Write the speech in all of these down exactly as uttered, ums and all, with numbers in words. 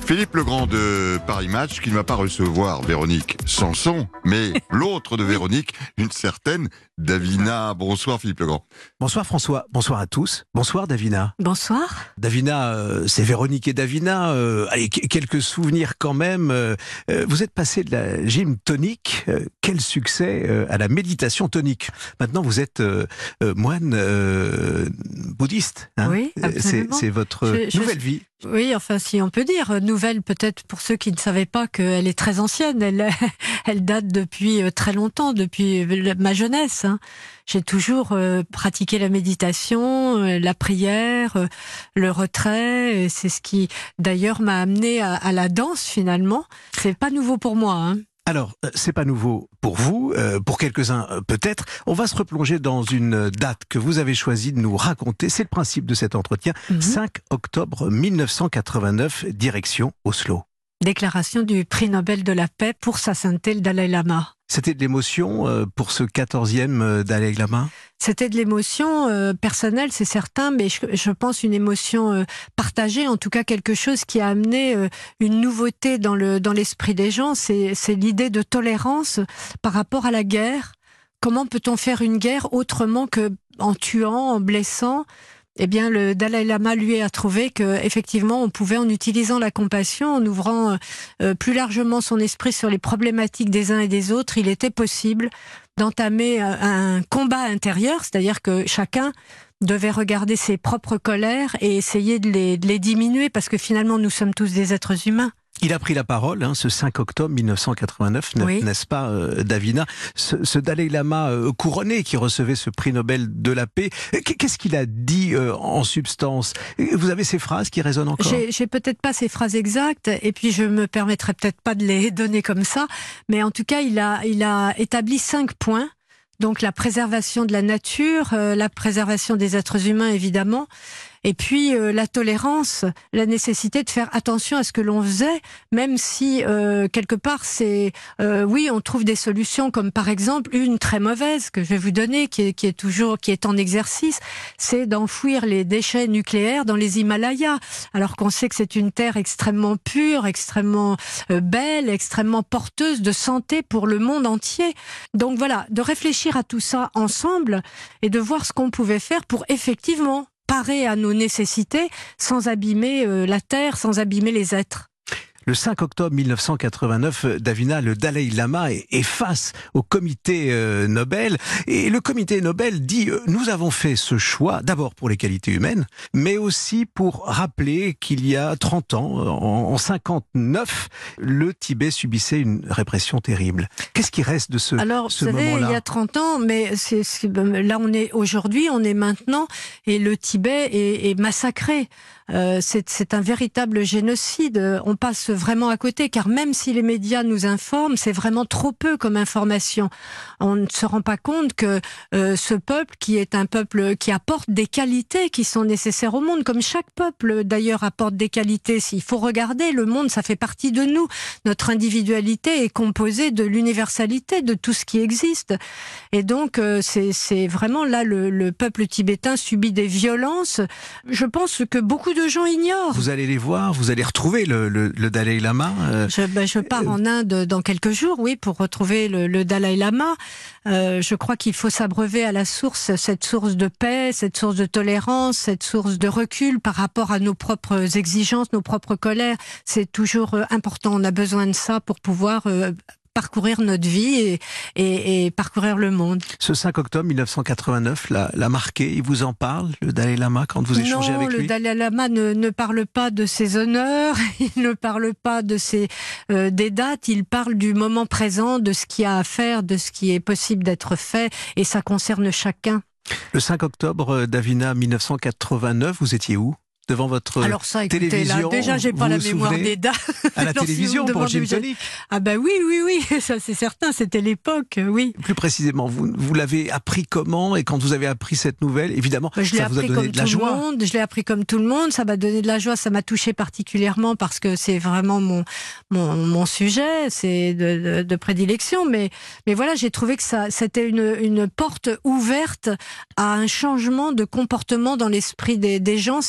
Philippe Legrand de Paris Match, qui ne va pas recevoir Véronique Sanson, mais l'autre de Véronique, une certaine Davina. Bonsoir Philippe Legrand. Bonsoir François, bonsoir à tous. Bonsoir Davina. Bonsoir. Davina, euh, c'est Véronique et Davina. Euh, allez, quelques souvenirs quand même. Euh, vous êtes passé de la gym tonique, euh, quel succès, euh, à la méditation tonique. Maintenant vous êtes euh, euh, moine euh, bouddhiste. Hein, oui, absolument. C'est votre je, nouvelle je... vie. Oui, enfin, si on peut dire. Nouvelle, peut-être pour ceux qui ne savaient pas qu'elle est très ancienne. Elle, elle date depuis très longtemps, depuis ma jeunesse. Hein. J'ai toujours euh, pratiqué la méditation, euh, la prière, euh, le retrait. C'est ce qui, d'ailleurs, m'a amené à, à la danse, finalement. C'est pas nouveau pour moi, hein. Alors, c'est pas nouveau pour vous, euh, pour quelques-uns euh, peut-être. On va se replonger dans une date que vous avez choisi de nous raconter. C'est le principe de cet entretien. Mm-hmm. cinq octobre mille neuf cent quatre-vingt-neuf, direction Oslo. Déclaration du prix Nobel de la paix pour sa sainteté le Dalai Lama. C'était de l'émotion euh, pour ce quatorzième euh, Dalai Lama ? C'était de l'émotion euh, personnelle, c'est certain, mais je, je pense une émotion euh, partagée, en tout cas quelque chose qui a amené euh, une nouveauté dans le dans l'esprit des gens. C'est c'est l'idée de tolérance par rapport à la guerre. Comment peut-on faire une guerre autrement que en tuant, en blessant ? Eh bien, le Dalai Lama, lui, a trouvé que, effectivement, on pouvait, en utilisant la compassion, en ouvrant euh, plus largement son esprit sur les problématiques des uns et des autres, il était possible d'entamer un combat intérieur, c'est-à-dire que chacun devait regarder ses propres colères et essayer de les, de les diminuer, parce que finalement, nous sommes tous des êtres humains. Il a pris la parole, hein, ce cinq octobre mille neuf cent quatre-vingt-neuf, oui. N'est-ce pas, euh, Davina, ce, ce Dalai Lama euh, couronné qui recevait ce prix Nobel de la paix, qu'est-ce qu'il a dit euh, en substance ? Vous avez ces phrases qui résonnent encore ? J'ai, j'ai peut-être pas ces phrases exactes, et puis je me permettrai peut-être pas de les donner comme ça, mais en tout cas, il a, il a établi cinq points. Donc la préservation de la nature, euh, la préservation des êtres humains évidemment, et puis euh, la tolérance, la nécessité de faire attention à ce que l'on faisait, même si euh, quelque part c'est euh, oui on trouve des solutions, comme par exemple une très mauvaise que je vais vous donner, qui est, qui est toujours qui est en exercice, c'est d'enfouir les déchets nucléaires dans les Himalayas, alors qu'on sait que c'est une terre extrêmement pure, extrêmement euh, belle, extrêmement porteuse de santé pour le monde entier. Donc voilà, de réfléchir à tout ça ensemble et de voir ce qu'on pouvait faire pour effectivement parer à nos nécessités sans abîmer euh, la terre, sans abîmer les êtres. Le cinq octobre mille neuf cent quatre-vingt-neuf, Davina, le Dalai Lama est, est face au comité euh, Nobel. Et le comité Nobel dit euh, « Nous avons fait ce choix, d'abord pour les qualités humaines, mais aussi pour rappeler qu'il y a trente ans, en, en cinquante-neuf, le Tibet subissait une répression terrible. » Qu'est-ce qui reste de ce, Alors, ce vous savez, moment-là ? Il y a trente ans, mais c'est, c'est, là on est aujourd'hui, on est maintenant, et le Tibet est, est massacré. Euh, c'est, c'est un véritable génocide. On passe vraiment à côté, car même si les médias nous informent, c'est vraiment trop peu comme information. On ne se rend pas compte que euh, ce peuple, qui est un peuple qui apporte des qualités qui sont nécessaires au monde, comme chaque peuple d'ailleurs apporte des qualités. S'il faut regarder, le monde, ça fait partie de nous. Notre individualité est composée de l'universalité de tout ce qui existe. Et donc, euh, c'est, c'est vraiment là, le, le peuple tibétain subit des violences. Je pense que beaucoup de gens ignorent. Vous allez les voir, vous allez retrouver le, le, le Dalai Lama euh, je, ben, je pars euh, en Inde dans quelques jours, oui, pour retrouver le, le Dalai Lama. Euh, je crois qu'il faut s'abreuver à la source, cette source de paix, cette source de tolérance, cette source de recul par rapport à nos propres exigences, nos propres colères. C'est toujours euh, important. On a besoin de ça pour pouvoir euh, parcourir notre vie et, et, et parcourir le monde. Ce cinq octobre mille neuf cent quatre-vingt-neuf l'a, l'a marqué, il vous en parle, le Dalai Lama, quand vous échangez non, avec lui ? Non, le Dalai Lama ne, ne parle pas de ses honneurs, il ne parle pas de ses, euh, des dates, il parle du moment présent, de ce qu'il y a à faire, de ce qui est possible d'être fait, et ça concerne chacun. Le cinq octobre, Davina, mille neuf cent quatre-vingt-neuf, vous étiez où ? Devant votre Alors ça, écoutez, télévision, là, déjà, j'ai pas la mémoire des dates. À la télévision, si pour Gym Tonic. Ah ben oui, oui, oui, ça c'est certain, c'était l'époque, oui. Plus précisément, vous, vous l'avez appris comment ? Et quand vous avez appris cette nouvelle, évidemment, je ça vous a donné de la joie. Monde, je l'ai appris comme tout le monde, ça m'a donné de la joie, ça m'a touché particulièrement parce que c'est vraiment mon, mon, mon sujet, c'est de, de, de prédilection. Mais, mais voilà, j'ai trouvé que ça, c'était une, une porte ouverte à un changement de comportement dans l'esprit des, des gens si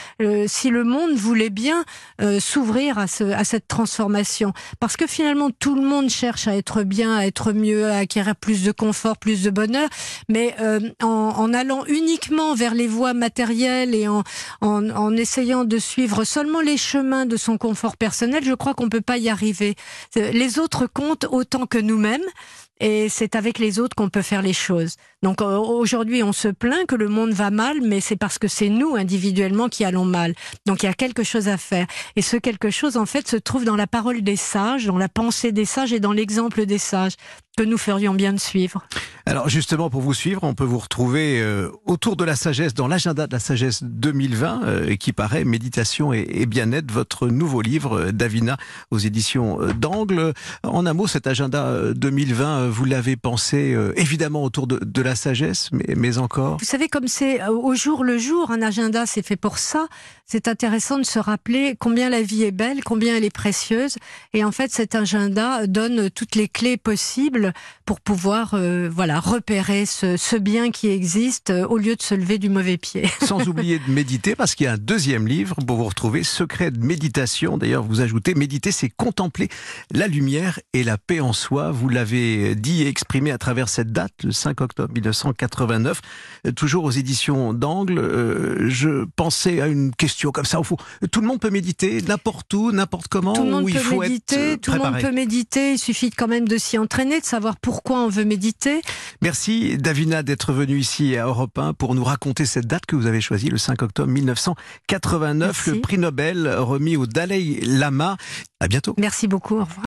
euh, si le monde voulait bien euh, s'ouvrir à, ce, à cette transformation. Parce que finalement, tout le monde cherche à être bien, à être mieux, à acquérir plus de confort, plus de bonheur, mais euh, en, en allant uniquement vers les voies matérielles et en, en, en essayant de suivre seulement les chemins de son confort personnel, je crois qu'on ne peut pas y arriver. Les autres comptent autant que nous-mêmes. Et c'est avec les autres qu'on peut faire les choses. Donc aujourd'hui, on se plaint que le monde va mal, mais c'est parce que c'est nous, individuellement, qui allons mal. Donc il y a quelque chose à faire. Et ce quelque chose, en fait, se trouve dans la parole des sages, dans la pensée des sages et dans l'exemple des sages, que nous ferions bien de suivre. Alors justement, pour vous suivre, on peut vous retrouver euh, autour de la sagesse, dans l'agenda de la sagesse deux mille vingt, euh, qui paraît Méditation et, et bien-être, votre nouveau livre, euh, Davina, aux éditions euh, d'Angle. En un mot, cet agenda euh, deux mille vingt, euh, vous l'avez pensé euh, évidemment autour de, de la sagesse, mais, mais encore. Vous savez, comme c'est au jour le jour, un agenda, c'est fait pour ça. C'est intéressant de se rappeler combien la vie est belle, combien elle est précieuse. Et en fait, cet agenda donne toutes les clés possibles pour pouvoir euh, voilà, repérer ce, ce bien qui existe euh, au lieu de se lever du mauvais pied. Sans oublier de méditer, parce qu'il y a un deuxième livre pour vous retrouver, Secret de méditation. D'ailleurs, vous ajoutez, méditer, c'est contempler la lumière et la paix en soi. Vous l'avez dit et exprimé à travers cette date, le cinq octobre mille neuf cent quatre-vingt-neuf, toujours aux éditions d'Angle. Euh, je pensais à une question comme ça, au fond. Tout le monde peut méditer, n'importe où, n'importe comment. Tout le monde où il peut faut méditer, être tout le monde peut méditer. Il suffit quand même de s'y entraîner, de savoir pourquoi on veut méditer. Merci Davina d'être venue ici à Europe un pour nous raconter cette date que vous avez choisie, le cinq octobre mille neuf cent quatre-vingt-neuf, Merci. le prix Nobel remis au Dalai Lama. À bientôt. Merci beaucoup, au revoir.